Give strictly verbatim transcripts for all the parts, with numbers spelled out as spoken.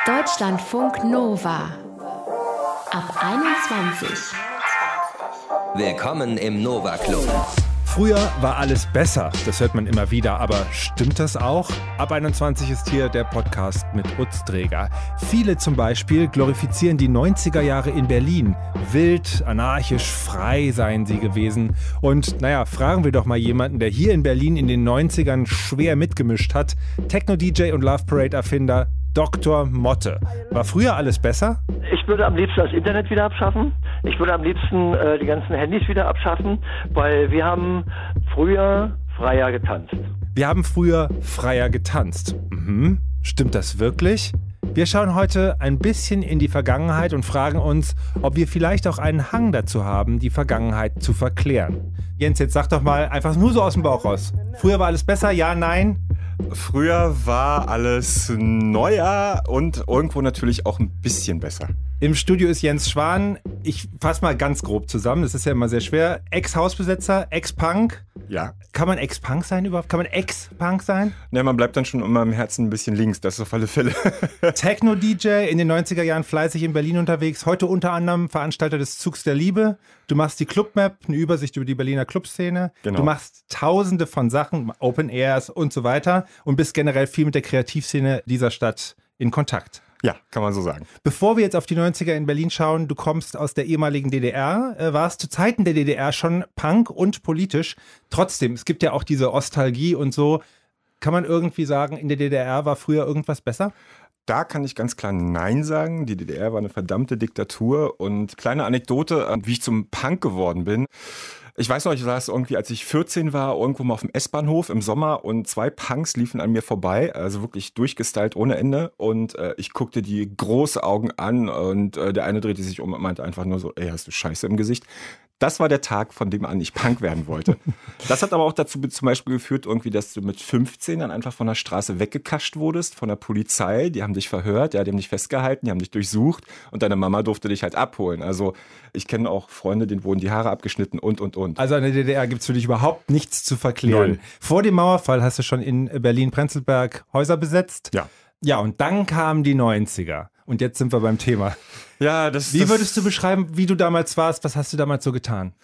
Deutschlandfunk Nova ab einundzwanzig. Willkommen im Nova Club. Früher war alles besser, das hört man immer wieder, aber stimmt das auch? Ab einundzwanzig ist hier der Podcast mit Utz Dräger. Viele zum Beispiel glorifizieren die neunziger Jahre in Berlin. Wild, anarchisch, frei seien sie gewesen. Und naja, fragen wir doch mal jemanden, der hier in Berlin in den neunzigern schwer mitgemischt hat. Techno-D J und Love Parade-Erfinder Doktor Motte. War früher alles besser? Ich würde am liebsten das Internet wieder abschaffen. Ich würde am liebsten äh, die ganzen Handys wieder abschaffen, weil wir haben früher freier getanzt. Wir haben früher freier getanzt. Mhm. Stimmt das wirklich? Wir schauen heute ein bisschen in die Vergangenheit und fragen uns, ob wir vielleicht auch einen Hang dazu haben, die Vergangenheit zu verklären. Jens, jetzt sag doch mal einfach nur so aus dem Bauch raus. Früher war alles besser? Ja, nein? Früher war alles neuer und irgendwo natürlich auch ein bisschen besser. Im Studio ist Jens Schwan. Ich fasse mal ganz grob zusammen, das ist ja immer sehr schwer. Ex-Hausbesetzer, Ex-Punk. Ja. Kann man Ex-Punk sein überhaupt? Kann man Ex-Punk sein? Ne, man bleibt dann schon immer im Herzen ein bisschen links, das ist auf alle Fälle. Techno-D J, in den neunziger Jahren fleißig in Berlin unterwegs. Heute unter anderem Veranstalter des Zugs der Liebe. Du machst die Club-Map, eine Übersicht über die Berliner Clubszene. Genau. Du machst tausende von Sachen, Open Airs und so weiter und bist generell viel mit der Kreativszene dieser Stadt in Kontakt. Ja, kann man so sagen. Bevor wir jetzt auf die neunziger in Berlin schauen, du kommst aus der ehemaligen D D R, äh, warst zu Zeiten der D D R schon Punk und politisch. Trotzdem, es gibt ja auch diese Ostalgie und so. Kann man irgendwie sagen, in der D D R war früher irgendwas besser? Da kann ich ganz klar Nein sagen. Die D D R war eine verdammte Diktatur. Und kleine Anekdote, wie ich zum Punk geworden bin. Ich weiß noch, ich saß irgendwie, als ich vierzehn war, irgendwo mal auf dem S-Bahnhof im Sommer und zwei Punks liefen an mir vorbei, also wirklich durchgestylt ohne Ende. Und äh, ich guckte die große Augen an und äh, der eine drehte sich um und meinte einfach nur so, ey, hast du Scheiße im Gesicht? Das war der Tag, von dem an ich Punk werden wollte. Das hat aber auch dazu zum Beispiel geführt, irgendwie, dass du mit fünfzehn dann einfach von der Straße weggekascht wurdest, von der Polizei. Die haben dich verhört, ja, die haben dich festgehalten, die haben dich durchsucht und deine Mama durfte dich halt abholen. Also ich kenne auch Freunde, denen wurden die Haare abgeschnitten und, und, und. Also in der D D R gibt es für dich überhaupt nichts zu verklären. Null. Vor dem Mauerfall hast du schon in Berlin-Prenzlberg Häuser besetzt. Ja. Ja, und dann kamen die neunziger. Und jetzt sind wir beim Thema. Ja, das, Wie das, würdest du beschreiben, wie du damals warst? Was hast du damals so getan?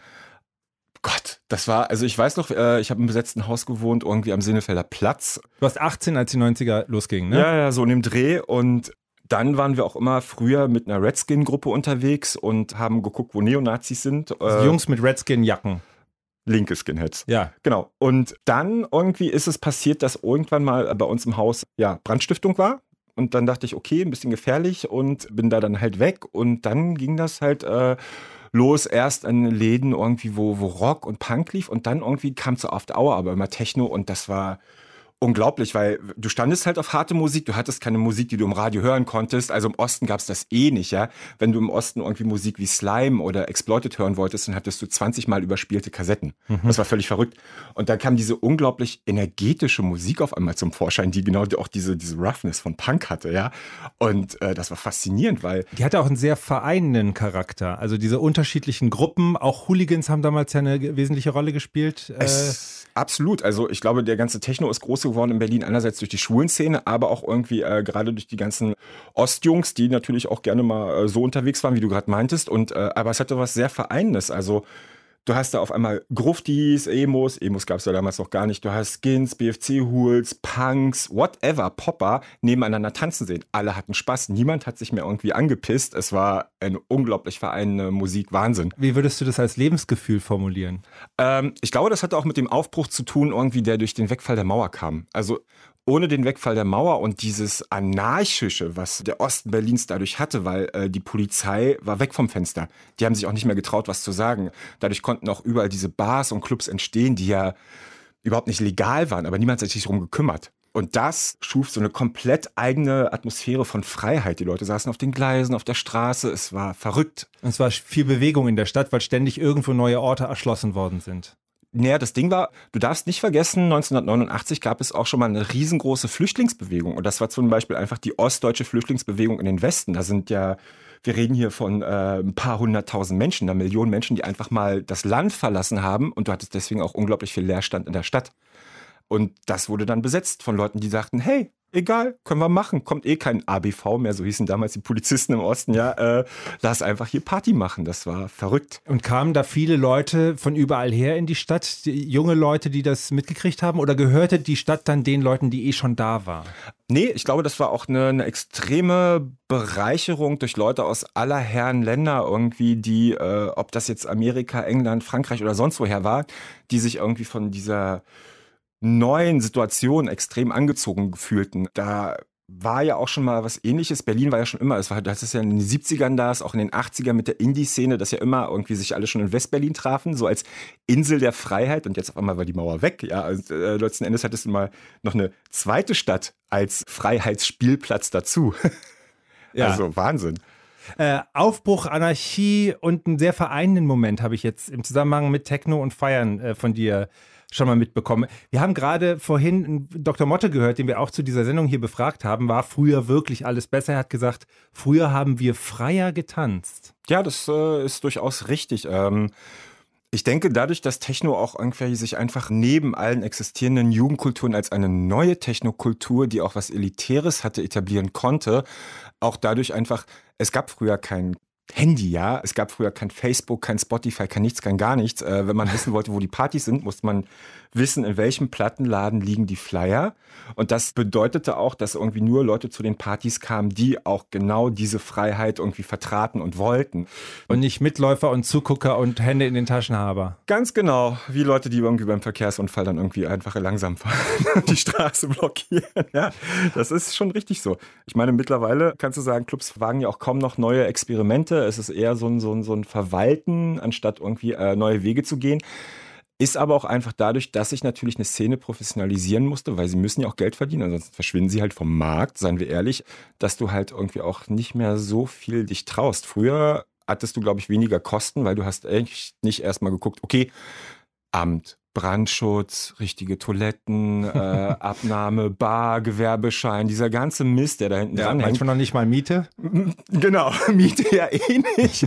Gott, das war, also ich weiß noch, äh, ich habe im besetzten Haus gewohnt, irgendwie am Senefelder Platz. Du warst achtzehn, als die neunziger losgingen, ne? Ja, ja, so in dem Dreh. Und dann waren wir auch immer früher mit einer Redskin-Gruppe unterwegs und haben geguckt, wo Neonazis sind. Also äh, Jungs mit Redskin-Jacken. Linke Skinheads. Ja. Genau. Und dann irgendwie ist es passiert, dass irgendwann mal bei uns im Haus ja Brandstiftung war. Und dann dachte ich, okay, ein bisschen gefährlich und bin da dann halt weg. Und dann ging das halt äh, los, erst an Läden irgendwie, wo, wo Rock und Punk lief. Und dann irgendwie kam es so auf Dauer, aber immer Techno. Und das war unglaublich, weil du standest halt auf harte Musik, du hattest keine Musik, die du im Radio hören konntest. Also im Osten gab es das eh nicht, ja. Wenn du im Osten irgendwie Musik wie Slime oder Exploited hören wolltest, dann hattest du zwanzig Mal überspielte Kassetten. Mhm. Das war völlig verrückt. Und dann kam diese unglaublich energetische Musik auf einmal zum Vorschein, die genau auch diese, diese Roughness von Punk hatte, ja. Und äh, das war faszinierend, weil... Die hatte auch einen sehr vereinenden Charakter. Also diese unterschiedlichen Gruppen, auch Hooligans haben damals ja eine wesentliche Rolle gespielt. Es, äh, absolut. Also ich glaube, der ganze Techno ist groß geworden in Berlin, einerseits durch die Schwulenszene, aber auch irgendwie äh, gerade durch die ganzen Ostjungs, die natürlich auch gerne mal äh, so unterwegs waren, wie du gerade meintest. Und äh, aber es hatte was sehr Vereinendes. Also du hast da auf einmal Gruftis, Emos, Emos gab es ja damals noch gar nicht. Du hast Skins, B F C-Hools, Punks, whatever, Popper nebeneinander tanzen sehen. Alle hatten Spaß. Niemand hat sich mehr irgendwie angepisst. Es war eine unglaublich vereinende Musik. Wahnsinn. Wie würdest du das als Lebensgefühl formulieren? Ähm, ich glaube, das hatte auch mit dem Aufbruch zu tun, irgendwie, der durch den Wegfall der Mauer kam. Also ohne den Wegfall der Mauer und dieses Anarchische, was der Osten Berlins dadurch hatte, weil äh, die Polizei war weg vom Fenster. Die haben sich auch nicht mehr getraut, was zu sagen. Dadurch konnten auch überall diese Bars und Clubs entstehen, die ja überhaupt nicht legal waren, aber niemand hat sich darum gekümmert. Und das schuf so eine komplett eigene Atmosphäre von Freiheit. Die Leute saßen auf den Gleisen, auf der Straße. Es war verrückt. Und es war viel Bewegung in der Stadt, weil ständig irgendwo neue Orte erschlossen worden sind. Naja, das Ding war, du darfst nicht vergessen, neunzehnhundertneunundachtzig gab es auch schon mal eine riesengroße Flüchtlingsbewegung. Und das war zum Beispiel einfach die ostdeutsche Flüchtlingsbewegung in den Westen. Da sind ja, wir reden hier von äh, ein paar hunderttausend Menschen, da Millionen Menschen, die einfach mal das Land verlassen haben. Und du hattest deswegen auch unglaublich viel Leerstand in der Stadt. Und das wurde dann besetzt von Leuten, die sagten, hey, egal, können wir machen. Kommt eh kein A B V mehr, so hießen damals die Polizisten im Osten, ja. Äh, lass einfach hier Party machen, das war verrückt. Und kamen da viele Leute von überall her in die Stadt, die, junge Leute, die das mitgekriegt haben? Oder gehörte die Stadt dann den Leuten, die eh schon da waren? Nee, ich glaube, das war auch eine, eine extreme Bereicherung durch Leute aus aller Herren Länder irgendwie, die, äh, ob das jetzt Amerika, England, Frankreich oder sonst woher war, die sich irgendwie von dieser neuen Situation extrem angezogen fühlten. Da war ja auch schon mal was Ähnliches. Berlin war ja schon immer, es war, das ist ja in den siebzigern da, auch in den achtzigern mit der Indie-Szene, dass ja immer irgendwie sich alle schon in West-Berlin trafen, so als Insel der Freiheit. Und jetzt auf einmal war die Mauer weg. Ja, also, äh, letzten Endes hattest du mal noch eine zweite Stadt als Freiheitsspielplatz dazu. Ja. Also Wahnsinn. Äh, Aufbruch, Anarchie und einen sehr vereinenden Moment habe ich jetzt im Zusammenhang mit Techno und Feiern äh, von dir schon mal mitbekommen. Wir haben gerade vorhin Doktor Motte gehört, den wir auch zu dieser Sendung hier befragt haben. War früher wirklich alles besser? Er hat gesagt, früher haben wir freier getanzt. Ja, das äh, ist durchaus richtig. Ähm, ich denke, dadurch, dass Techno auch irgendwie sich einfach neben allen existierenden Jugendkulturen als eine neue Technokultur, die auch was Elitäres hatte, etablieren konnte, auch dadurch einfach, es gab früher kein Handy, ja. Es gab früher kein Facebook, kein Spotify, kein nichts, kein gar nichts. Äh, wenn man wissen wollte, wo die Partys sind, musste man wissen, in welchem Plattenladen liegen die Flyer. Und das bedeutete auch, dass irgendwie nur Leute zu den Partys kamen, die auch genau diese Freiheit irgendwie vertraten und wollten. Und nicht Mitläufer und Zugucker und Hände in den Taschenhaber. Ganz genau, wie Leute, die irgendwie beim Verkehrsunfall dann irgendwie einfach langsam fahren und die Straße blockieren. Ja, das ist schon richtig so. Ich meine, mittlerweile kannst du sagen, Clubs wagen ja auch kaum noch neue Experimente. Es ist eher so ein, so ein, so ein Verwalten, anstatt irgendwie äh, neue Wege zu gehen. Ist aber auch einfach dadurch, dass sich natürlich eine Szene professionalisieren musste, weil sie müssen ja auch Geld verdienen, ansonsten verschwinden sie halt vom Markt, seien wir ehrlich, dass du halt irgendwie auch nicht mehr so viel dich traust. Früher hattest du, glaube ich, weniger Kosten, weil du hast echt nicht erstmal geguckt, okay, Amt, Brandschutz, richtige Toiletten, äh, Abnahme, Bar, Gewerbeschein, dieser ganze Mist, der da hinten ja, dran hängt. Manchmal noch nicht mal Miete? Genau, Miete ja eh nicht.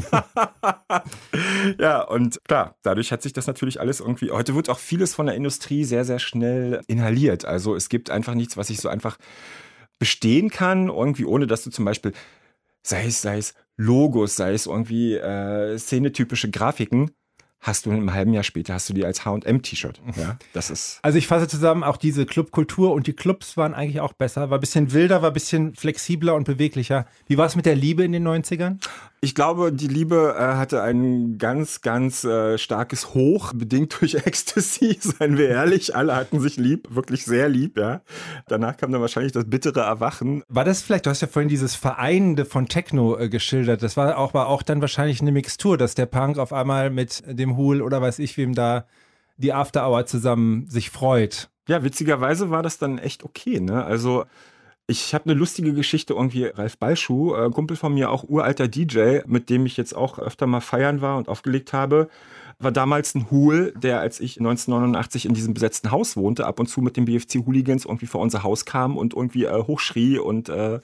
Ja, und klar, dadurch hat sich das natürlich alles irgendwie, heute wird auch vieles von der Industrie sehr, sehr schnell inhaliert. Also es gibt einfach nichts, was ich so einfach bestehen kann, irgendwie ohne, dass du zum Beispiel, sei es, sei es Logos, sei es irgendwie äh, szenetypische Grafiken, hast du in einem halben Jahr später, hast du die als H und M-T-Shirt. Ja, das ist. Also ich fasse zusammen, auch diese Clubkultur und die Clubs waren eigentlich auch besser, war ein bisschen wilder, war ein bisschen flexibler und beweglicher. Wie war es mit der Liebe in den neunzigern? Ich glaube, die Liebe äh, hatte ein ganz, ganz äh, starkes Hoch, bedingt durch Ecstasy, seien wir ehrlich. Alle hatten sich lieb, wirklich sehr lieb, ja. Danach kam dann wahrscheinlich das bittere Erwachen. War das vielleicht, du hast ja vorhin dieses Vereinende von Techno äh, geschildert, das war auch, war auch dann wahrscheinlich eine Mixtur, dass der Punk auf einmal mit dem Hul oder weiß ich wem da die After Hour zusammen sich freut. Ja, witzigerweise war das dann echt okay, ne? Also ich habe eine lustige Geschichte, irgendwie Ralf Balschuh, äh, Kumpel von mir, auch uralter D J, mit dem ich jetzt auch öfter mal feiern war und aufgelegt habe, war damals ein Hul, der, als ich neunzehnhundertneunundachtzig in diesem besetzten Haus wohnte, ab und zu mit den B F C-Hooligans irgendwie vor unser Haus kam und irgendwie äh, hochschrie und äh,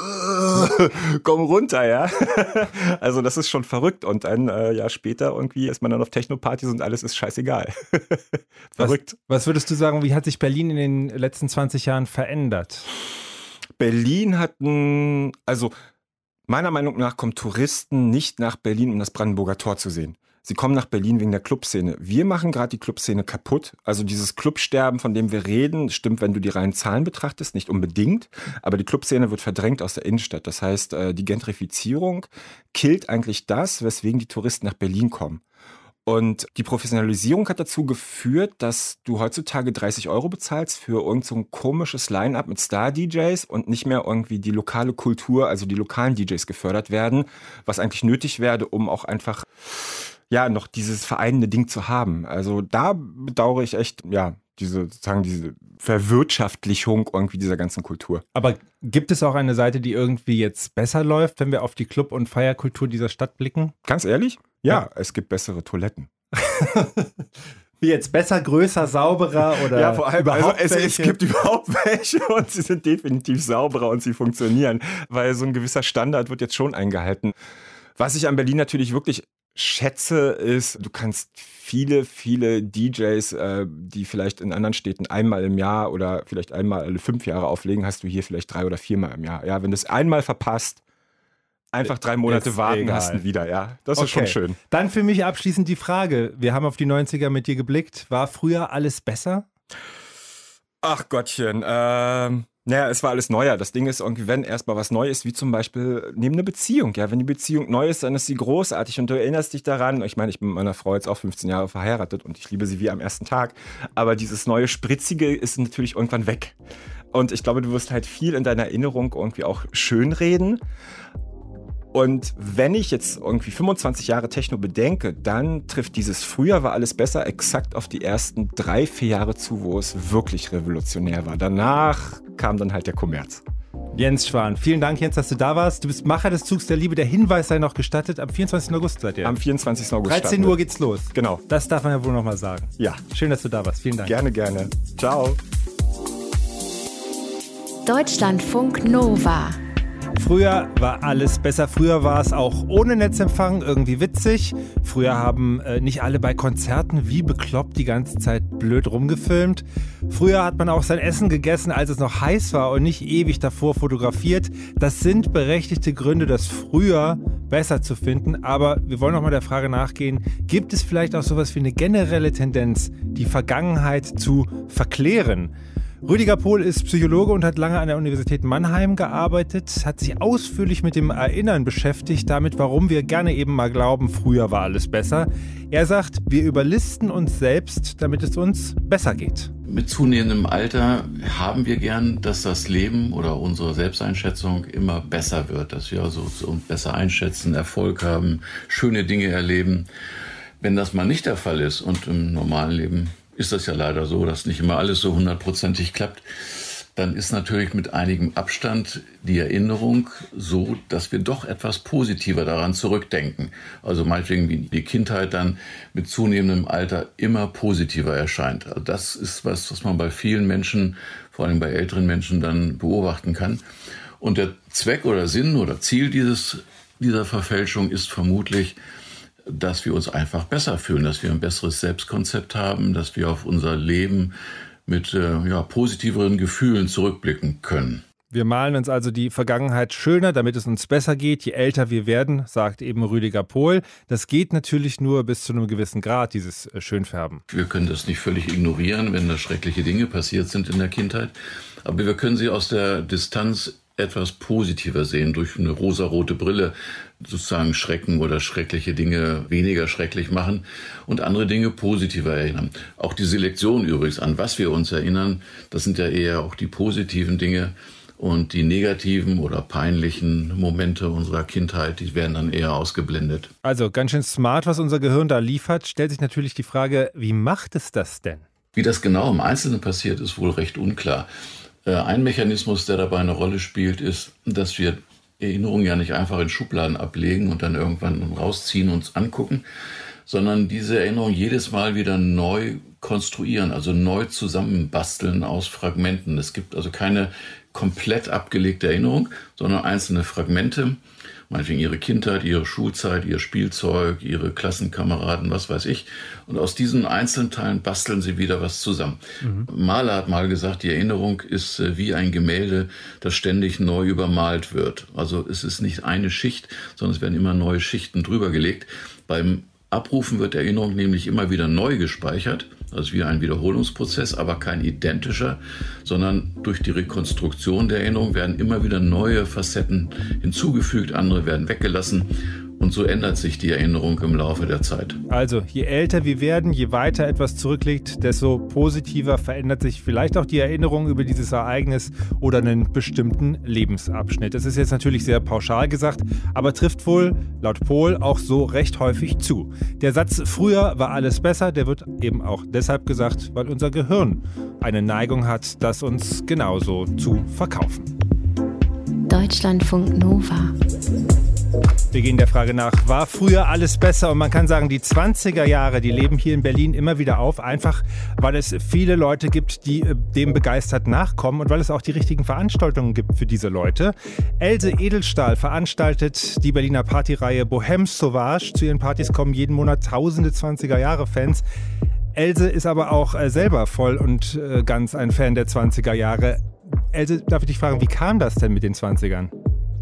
komm runter, ja. Also das ist schon verrückt. Und ein äh, Jahr später irgendwie ist man dann auf Techno-Partys und alles ist scheißegal. Verrückt. Was, was würdest du sagen, wie hat sich Berlin in den letzten zwanzig Jahren verändert? Berlin hat ein, also meiner Meinung nach kommen Touristen nicht nach Berlin, um das Brandenburger Tor zu sehen. Sie kommen nach Berlin wegen der Clubszene. Wir machen gerade die Clubszene kaputt. Also dieses Clubsterben, von dem wir reden, stimmt, wenn du die reinen Zahlen betrachtest, nicht unbedingt. Aber die Clubszene wird verdrängt aus der Innenstadt. Das heißt, die Gentrifizierung killt eigentlich das, weswegen die Touristen nach Berlin kommen. Und die Professionalisierung hat dazu geführt, dass du heutzutage dreißig Euro bezahlst für irgend so ein komisches Line-Up mit Star-D Js und nicht mehr irgendwie die lokale Kultur, also die lokalen D Js gefördert werden, was eigentlich nötig wäre, um auch einfach ja noch dieses vereinende Ding zu haben. Also da bedauere ich echt, ja, diese sozusagen diese Verwirtschaftlichung irgendwie dieser ganzen Kultur. Aber gibt es auch eine Seite, die irgendwie jetzt besser läuft, wenn wir auf die Club- und Feierkultur dieser Stadt blicken? Ganz ehrlich? Ja, Ja. es gibt bessere Toiletten. Wie jetzt besser, größer, sauberer oder Ja, vor allem, also überhaupt es, es welche? gibt überhaupt welche und sie sind definitiv sauberer und sie funktionieren, weil so ein gewisser Standard wird jetzt schon eingehalten. Was ich an Berlin natürlich wirklich schätze, ist, du kannst viele, viele D Js, äh, die vielleicht in anderen Städten einmal im Jahr oder vielleicht einmal alle fünf Jahre auflegen, hast du hier vielleicht drei oder viermal im Jahr. Ja, wenn du es einmal verpasst, einfach drei Monate ist warten, egal. hast du ihn wieder, ja. Das Okay. ist schon schön. Dann für mich abschließend die Frage, wir haben auf die neunziger mit dir geblickt, war früher alles besser? Ach Gottchen, ähm, naja, es war alles neuer. Das Ding ist irgendwie, wenn erstmal was neu ist, wie zum Beispiel neben eine Beziehung. Ja, wenn die Beziehung neu ist, dann ist sie großartig und du erinnerst dich daran. Ich meine, ich bin mit meiner Frau jetzt auch fünfzehn Jahre verheiratet und ich liebe sie wie am ersten Tag. Aber dieses neue Spritzige ist natürlich irgendwann weg. Und ich glaube, du wirst halt viel in deiner Erinnerung irgendwie auch schönreden. Und wenn ich jetzt irgendwie fünfundzwanzig Jahre Techno bedenke, dann trifft dieses Früher war alles besser exakt auf die ersten drei, vier Jahre zu, wo es wirklich revolutionär war. Danach kam dann halt der Kommerz. Jens Schwan, vielen Dank, Jens, dass du da warst. Du bist Macher des Zugs der Liebe. Der Hinweis sei noch gestattet, am vierundzwanzigsten August seid ihr. Am vierundzwanzigsten August. dreizehn Uhr geht's los. Genau. Das darf man ja wohl noch mal sagen. Ja. Schön, dass du da warst. Vielen Dank. Gerne, gerne. Ciao. Deutschlandfunk Nova. Früher war alles besser. Früher war es auch ohne Netzempfang irgendwie witzig. Früher haben äh, nicht alle bei Konzerten wie bekloppt die ganze Zeit blöd rumgefilmt. Früher hat man auch sein Essen gegessen, als es noch heiß war und nicht ewig davor fotografiert. Das sind berechtigte Gründe, das früher besser zu finden. Aber wir wollen noch mal der Frage nachgehen, gibt es vielleicht auch sowas wie eine generelle Tendenz, die Vergangenheit zu verklären? Rüdiger Pohl ist Psychologe und hat lange an der Universität Mannheim gearbeitet, hat sich ausführlich mit dem Erinnern beschäftigt, damit, warum wir gerne eben mal glauben, früher war alles besser. Er sagt, wir überlisten uns selbst, damit es uns besser geht. Mit zunehmendem Alter haben wir gern, dass das Leben oder unsere Selbsteinschätzung immer besser wird, dass wir also uns besser einschätzen, Erfolg haben, schöne Dinge erleben. Wenn das mal nicht der Fall ist und im normalen Leben ist das ja leider so, dass nicht immer alles so hundertprozentig klappt, dann ist natürlich mit einigem Abstand die Erinnerung so, dass wir doch etwas positiver daran zurückdenken. Also meinetwegen wie die Kindheit dann mit zunehmendem Alter immer positiver erscheint. Also das ist was, was man bei vielen Menschen, vor allem bei älteren Menschen, dann beobachten kann. Und der Zweck oder Sinn oder Ziel dieses, dieser Verfälschung ist vermutlich, dass wir uns einfach besser fühlen, dass wir ein besseres Selbstkonzept haben, dass wir auf unser Leben mit äh, ja, positiveren Gefühlen zurückblicken können. Wir malen uns also die Vergangenheit schöner, damit es uns besser geht, je älter wir werden, sagt eben Rüdiger Pohl. Das geht natürlich nur bis zu einem gewissen Grad, dieses äh, Schönfärben. Wir können das nicht völlig ignorieren, wenn da schreckliche Dinge passiert sind in der Kindheit. Aber wir können sie aus der Distanz etwas positiver sehen, durch eine rosarote Brille sozusagen Schrecken oder schreckliche Dinge weniger schrecklich machen und andere Dinge positiver erinnern. Auch die Selektion übrigens, an was wir uns erinnern, das sind ja eher auch die positiven Dinge und die negativen oder peinlichen Momente unserer Kindheit, die werden dann eher ausgeblendet. Also ganz schön smart, was unser Gehirn da liefert, stellt sich natürlich die Frage, wie macht es das denn? Wie das genau im Einzelnen passiert, ist wohl recht unklar. Ein Mechanismus, der dabei eine Rolle spielt, ist, dass wir Erinnerungen ja nicht einfach in Schubladen ablegen und dann irgendwann rausziehen und uns angucken, sondern diese Erinnerung jedes Mal wieder neu konstruieren, also neu zusammenbasteln aus Fragmenten. Es gibt also keine komplett abgelegte Erinnerung, sondern einzelne Fragmente, meinetwegen ihre Kindheit, ihre Schulzeit, ihr Spielzeug, ihre Klassenkameraden, was weiß ich. Und aus diesen Einzelteilen basteln sie wieder was zusammen. Mhm. Mahler hat mal gesagt, die Erinnerung ist wie ein Gemälde, das ständig neu übermalt wird. Also es ist nicht eine Schicht, sondern es werden immer neue Schichten drüber gelegt. Beim Abrufen wird Erinnerung nämlich immer wieder neu gespeichert, also wie ein Wiederholungsprozess, aber kein identischer, sondern durch die Rekonstruktion der Erinnerung werden immer wieder neue Facetten hinzugefügt, andere werden weggelassen. Und so ändert sich die Erinnerung im Laufe der Zeit. Also, je älter wir werden, je weiter etwas zurückliegt, desto positiver verändert sich vielleicht auch die Erinnerung über dieses Ereignis oder einen bestimmten Lebensabschnitt. Das ist jetzt natürlich sehr pauschal gesagt, aber trifft wohl, laut Pohl, auch so recht häufig zu. Der Satz, früher war alles besser, der wird eben auch deshalb gesagt, weil unser Gehirn eine Neigung hat, das uns genauso zu verkaufen. Deutschlandfunk Nova. Wir gehen der Frage nach, war früher alles besser? Und man kann sagen, die zwanziger Jahre, die leben hier in Berlin immer wieder auf, einfach weil es viele Leute gibt, die dem begeistert nachkommen und weil es auch die richtigen Veranstaltungen gibt für diese Leute. Else Edelstahl veranstaltet die Berliner Partyreihe Bohème Sauvage. Zu ihren Partys kommen jeden Monat tausende zwanziger-Jahre-Fans. Else ist aber auch selber voll und ganz ein Fan der zwanziger Jahre. Else, darf ich dich fragen, wie kam das denn mit den zwanzigern?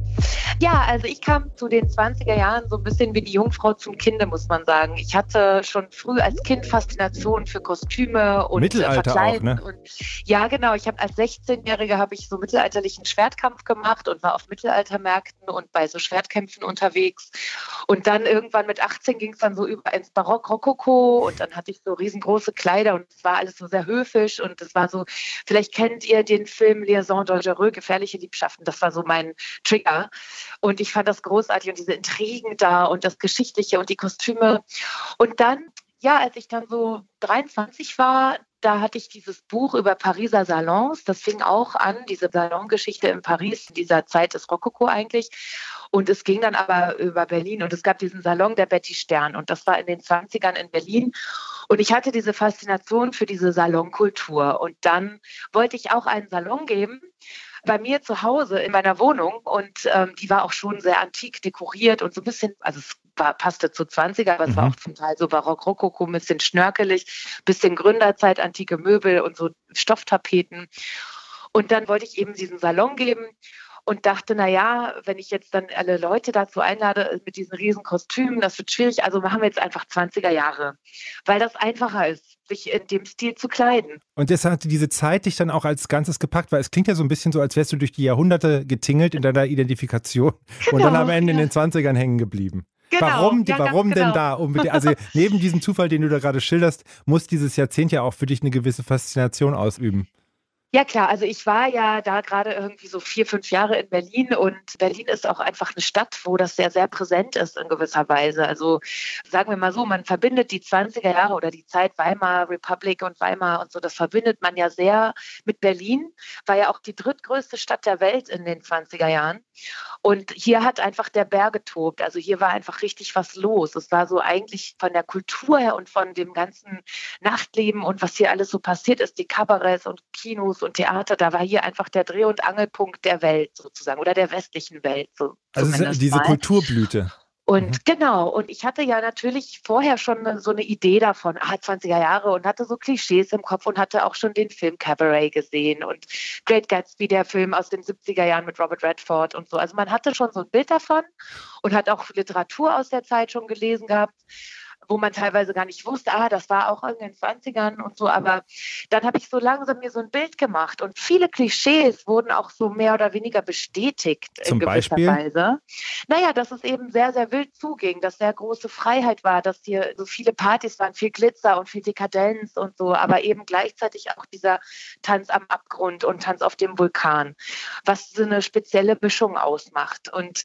Ja, also ich kam zu den zwanziger Jahren so ein bisschen wie die Jungfrau zum Kinde, muss man sagen. Ich hatte schon früh als Kind Faszination für Kostüme und Mittelalter Verkleiden. auch, ne? Und ja, genau. Ich habe als sechzehnjährige habe ich so mittelalterlichen Schwertkampf gemacht und war auf Mittelaltermärkten und bei so Schwertkämpfen unterwegs. Und dann irgendwann mit achtzehn ging es dann so über ins Barock-Rokoko und dann hatte ich so riesengroße Kleider und es war alles so sehr höfisch und es war so, vielleicht kennt ihr den Film Liaison Dangereuse, gefährliche Liebschaften. Das war so mein Trigger. Und ich fand das großartig und diese Intrigen da und das Geschichtliche und die Kostüme. Und dann, ja, als ich dann so dreiundzwanzig war, da hatte ich dieses Buch über Pariser Salons. Das fing auch an, diese Salongeschichte in Paris, in dieser Zeit des Rokoko eigentlich. Und es ging dann aber über Berlin und es gab diesen Salon der Betty Stern und das war in den zwanzigern in Berlin. Und ich hatte diese Faszination für diese Salonkultur und dann wollte ich auch einen Salon geben, bei mir zu Hause in meiner Wohnung und ähm, die war auch schon sehr antik dekoriert und so ein bisschen, also es war, passte zu zwanziger, aber mhm. es war auch zum Teil so barock-rokoko, ein bisschen schnörkelig, bisschen Gründerzeit, antike Möbel und so Stofftapeten. Und dann wollte ich eben diesen Salon geben und dachte, na ja, wenn ich jetzt dann alle Leute dazu einlade mit diesen riesen Kostümen, das wird schwierig, also machen wir jetzt einfach zwanziger Jahre, weil das einfacher ist, sich in dem Stil zu kleiden. Und deshalb hatte diese Zeit dich dann auch als Ganzes gepackt, weil es klingt ja so ein bisschen so, als wärst du durch die Jahrhunderte getingelt in deiner Identifikation genau, und dann am Ende ja. in den zwanzigern hängen geblieben. Genau, warum ja, warum denn genau. da? Unbedingt? Also neben diesem Zufall, den du da gerade schilderst, muss dieses Jahrzehnt ja auch für dich eine gewisse Faszination ausüben. Ja klar, also ich war ja da gerade irgendwie so vier, fünf Jahre in Berlin und Berlin ist auch einfach eine Stadt, wo das sehr, sehr präsent ist in gewisser Weise. Also sagen wir mal so, man verbindet die zwanziger Jahre oder die Zeit Weimar Republic und Weimar und so, das verbindet man ja sehr mit Berlin, war ja auch die drittgrößte Stadt der Welt in den zwanziger Jahren. Und hier hat einfach der Bär getobt, also hier war einfach richtig was los. Es war so eigentlich von der Kultur her und von dem ganzen Nachtleben und was hier alles so passiert ist, die Kabarets und Kinos und Theater, da war hier einfach der Dreh- und Angelpunkt der Welt sozusagen oder der westlichen Welt. So, also diese mal. Kulturblüte. Und mhm. genau, und ich hatte ja natürlich vorher schon so eine Idee davon, ah, zwanziger Jahre und hatte so Klischees im Kopf und hatte auch schon den Film Cabaret gesehen und Great Gatsby, der Film aus den siebziger Jahren mit Robert Redford und so. Also man hatte schon so ein Bild davon und hat auch Literatur aus der Zeit schon gelesen gehabt, wo man teilweise gar nicht wusste, ah, das war auch in den zwanzigern und so, aber dann habe ich so langsam mir so ein Bild gemacht und viele Klischees wurden auch so mehr oder weniger bestätigt Zum in gewisser Beispiel? Weise. Naja, dass es eben sehr, sehr wild zuging, dass sehr große Freiheit war, dass hier so viele Partys waren, viel Glitzer und viel Dekadenz und so, aber eben gleichzeitig auch dieser Tanz am Abgrund und Tanz auf dem Vulkan, was so eine spezielle Mischung ausmacht. Und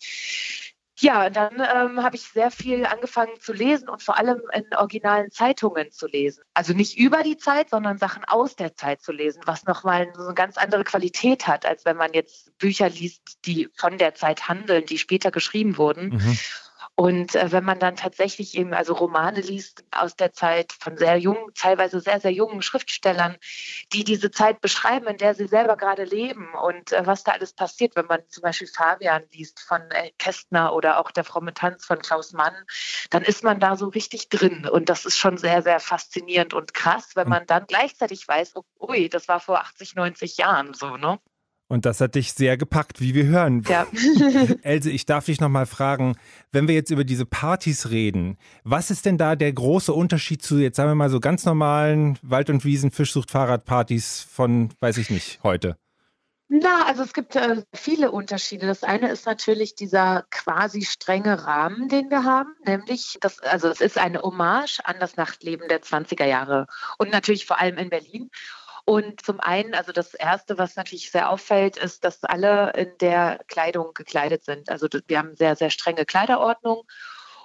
ja, dann ähm, habe ich sehr viel angefangen zu lesen und vor allem in originalen Zeitungen zu lesen. Also nicht über die Zeit, sondern Sachen aus der Zeit zu lesen, was nochmal so eine ganz andere Qualität hat, als wenn man jetzt Bücher liest, die von der Zeit handeln, die später geschrieben wurden. Mhm. Und äh, wenn man dann tatsächlich eben also Romane liest aus der Zeit von sehr jungen, teilweise sehr, sehr jungen Schriftstellern, die diese Zeit beschreiben, in der sie selber gerade leben und äh, was da alles passiert, wenn man zum Beispiel Fabian liest von äh, Kästner oder auch Der fromme Tanz von Klaus Mann, dann ist man da so richtig drin und das ist schon sehr, sehr faszinierend und krass, wenn man dann gleichzeitig weiß, oh, ui, das war vor achtzig, neunzig Jahren so, ne? Und das hat dich sehr gepackt, wie wir hören. Ja. Else, ich darf dich noch mal fragen, wenn wir jetzt über diese Partys reden, was ist denn da der große Unterschied zu, jetzt sagen wir mal, so ganz normalen Wald- und Wiesen-Fischsucht-Fahrradpartys von, weiß ich nicht, heute? Na, also es gibt äh, viele Unterschiede. Das eine ist natürlich dieser quasi strenge Rahmen, den wir haben, nämlich, das, also es ist eine Hommage an das Nachtleben der zwanziger Jahre und natürlich vor allem in Berlin. Und zum einen, also das Erste, was natürlich sehr auffällt, ist, dass alle in der Kleidung gekleidet sind. Also wir haben sehr, sehr strenge Kleiderordnung.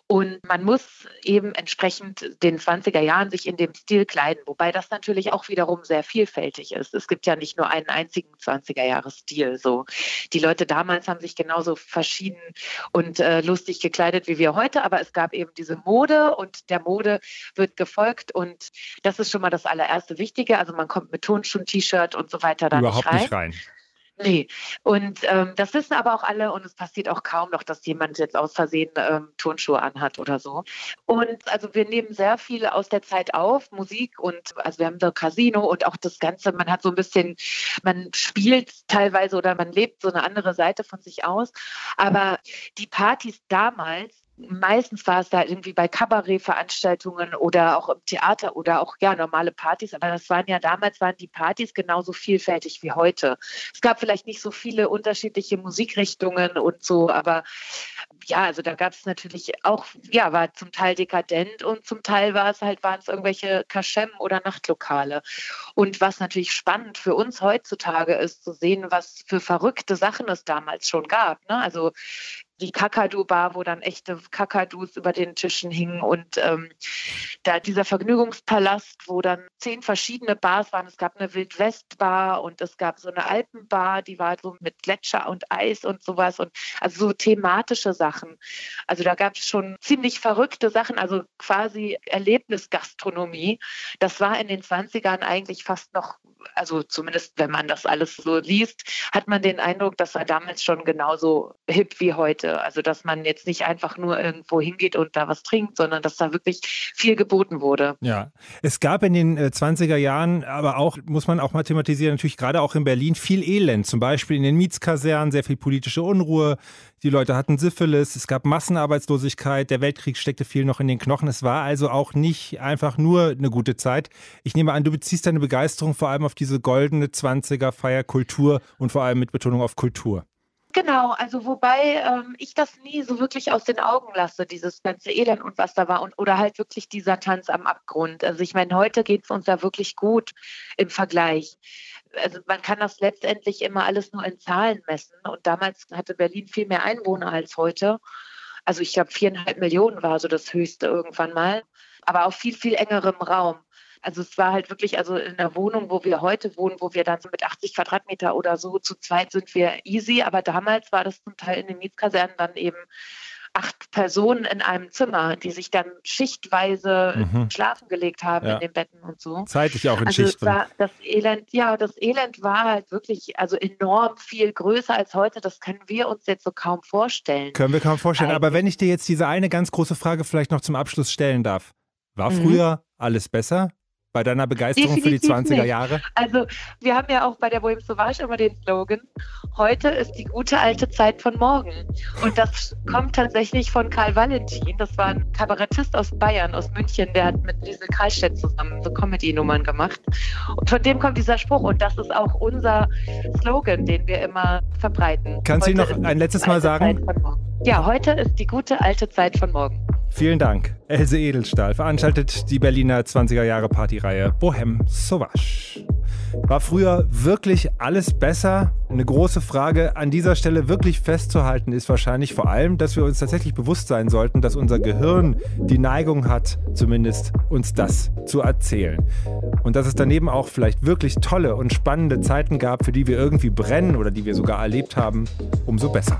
Und man muss eben entsprechend den zwanziger Jahren sich in dem Stil kleiden, wobei das natürlich auch wiederum sehr vielfältig ist. Es gibt ja nicht nur einen einzigen zwanziger-Jahres-Stil. So. Die Leute damals haben sich genauso verschieden und äh, lustig gekleidet wie wir heute, aber es gab eben diese Mode und der Mode wird gefolgt und das ist schon mal das allererste Wichtige. Also man kommt mit Turnschuhen, T-Shirt und so weiter da Überhaupt nicht rein. nicht rein. Nee, und ähm, das wissen aber auch alle und es passiert auch kaum noch, dass jemand jetzt aus Versehen ähm, Turnschuhe anhat oder so. Und also wir nehmen sehr viel aus der Zeit auf, Musik und also wir haben so Casino und auch das Ganze, man hat so ein bisschen, man spielt teilweise oder man lebt so eine andere Seite von sich aus. Aber die Partys damals, meistens war es da irgendwie bei Kabarettveranstaltungen oder auch im Theater oder auch ja normale Partys, aber das waren ja damals waren die Partys genauso vielfältig wie heute. Es gab vielleicht nicht so viele unterschiedliche Musikrichtungen und so, aber ja, also da gab es natürlich auch, ja, war zum Teil dekadent und zum Teil war es halt, waren es irgendwelche Kaschem oder Nachtlokale. Und was natürlich spannend für uns heutzutage ist, zu sehen, was für verrückte Sachen es damals schon gab, ne? Also die Kakadu-Bar, wo dann echte Kakadus über den Tischen hingen und ähm, da dieser Vergnügungspalast, wo dann zehn verschiedene Bars waren. Es gab eine Wildwest-Bar und es gab so eine Alpenbar, die war so mit Gletscher und Eis und sowas und also so thematische Sachen. Also da gab es schon ziemlich verrückte Sachen, also quasi Erlebnisgastronomie. Das war in den zwanzigern eigentlich fast noch, also zumindest wenn man das alles so liest, hat man den Eindruck, das war damals schon genauso hip wie heute. Also dass man jetzt nicht einfach nur irgendwo hingeht und da was trinkt, sondern dass da wirklich viel geboten wurde. Ja, es gab in den äh, zwanziger Jahren, aber auch, muss man auch mal thematisieren, natürlich gerade auch in Berlin viel Elend. Zum Beispiel in den Mietskasernen, sehr viel politische Unruhe. Die Leute hatten Syphilis, es gab Massenarbeitslosigkeit, der Weltkrieg steckte viel noch in den Knochen. Es war also auch nicht einfach nur eine gute Zeit. Ich nehme an, du beziehst deine Begeisterung vor allem auf diese goldene zwanziger-Feier Kultur und vor allem mit Betonung auf Kultur. Genau, also wobei ähm, ich das nie so wirklich aus den Augen lasse, dieses ganze Elend und was da war und oder halt wirklich dieser Tanz am Abgrund. Also ich meine, heute geht es uns da wirklich gut im Vergleich. Also man kann das letztendlich immer alles nur in Zahlen messen und damals hatte Berlin viel mehr Einwohner als heute. Also ich glaube viereinhalb Millionen war so das Höchste irgendwann mal, aber auf viel, viel engerem Raum. Also es war halt wirklich, also in der Wohnung, wo wir heute wohnen, wo wir dann so mit achtzig Quadratmeter oder so zu zweit sind wir easy, aber damals war das zum Teil in den Mietskasernen dann eben acht Personen in einem Zimmer, die sich dann schichtweise mhm. schlafen gelegt haben ja. in den Betten und so. Zeitlich auch in also Schichten. War das Elend, ja, das Elend war halt wirklich also enorm viel größer als heute. Das können wir uns jetzt so kaum vorstellen. Können wir kaum vorstellen. Eigentlich. Aber wenn ich dir jetzt diese eine ganz große Frage vielleicht noch zum Abschluss stellen darf. War mhm. früher alles besser? Bei deiner Begeisterung Definitiv für die zwanziger Jahre? Nicht. Also wir haben ja auch bei der Bohème Sauvage immer den Slogan, heute ist die gute alte Zeit von morgen. Und das kommt tatsächlich von Karl Valentin. Das war ein Kabarettist aus Bayern, aus München, der hat mit Liesel Karlstedt zusammen so Comedy-Nummern gemacht. Und von dem kommt dieser Spruch und das ist auch unser Slogan, den wir immer verbreiten. Kannst du noch ein letztes Mal sagen? Ja, heute ist die gute alte Zeit von morgen. Vielen Dank. Else Edelstahl veranstaltet die Berliner zwanziger Jahre Partyreihe Bohème Sauvage. War früher wirklich alles besser? Eine große Frage an dieser Stelle wirklich festzuhalten ist wahrscheinlich vor allem, dass wir uns tatsächlich bewusst sein sollten, dass unser Gehirn die Neigung hat, zumindest uns das zu erzählen. Und dass es daneben auch vielleicht wirklich tolle und spannende Zeiten gab, für die wir irgendwie brennen oder die wir sogar erlebt haben, umso besser.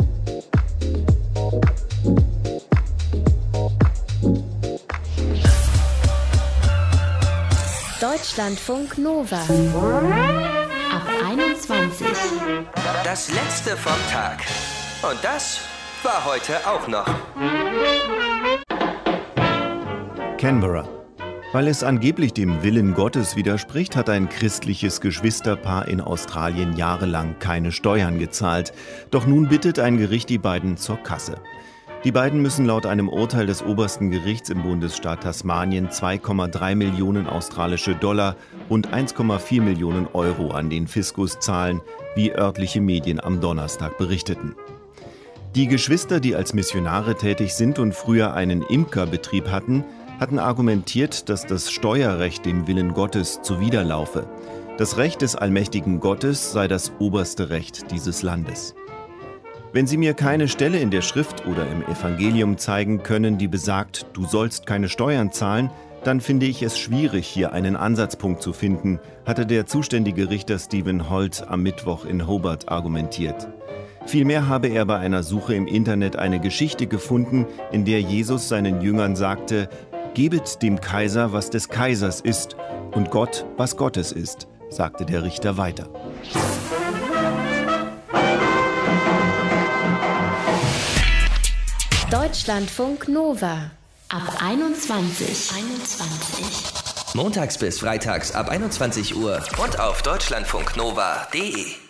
Deutschlandfunk Nova. Ab einundzwanzig. Das letzte vom Tag. Und das war heute auch noch. Canberra. Weil es angeblich dem Willen Gottes widerspricht, hat ein christliches Geschwisterpaar in Australien jahrelang keine Steuern gezahlt. Doch nun bittet ein Gericht die beiden zur Kasse. Die beiden müssen laut einem Urteil des obersten Gerichts im Bundesstaat Tasmanien zwei Komma drei Millionen australische Dollar und eins Komma vier Millionen Euro an den Fiskus zahlen, wie örtliche Medien am Donnerstag berichteten. Die Geschwister, die als Missionare tätig sind und früher einen Imkerbetrieb hatten, hatten argumentiert, dass das Steuerrecht dem Willen Gottes zuwiderlaufe. Das Recht des allmächtigen Gottes sei das oberste Recht dieses Landes. Wenn Sie mir keine Stelle in der Schrift oder im Evangelium zeigen können, die besagt, du sollst keine Steuern zahlen, dann finde ich es schwierig, hier einen Ansatzpunkt zu finden, hatte der zuständige Richter Stephen Holt am Mittwoch in Hobart argumentiert. Vielmehr habe er bei einer Suche im Internet eine Geschichte gefunden, in der Jesus seinen Jüngern sagte, gebet dem Kaiser, was des Kaisers ist, und Gott, was Gottes ist, sagte der Richter weiter. Deutschlandfunk Nova ab einundzwanzig. einundzwanzig. Montags bis freitags ab einundzwanzig Uhr und auf deutschlandfunknova punkt de.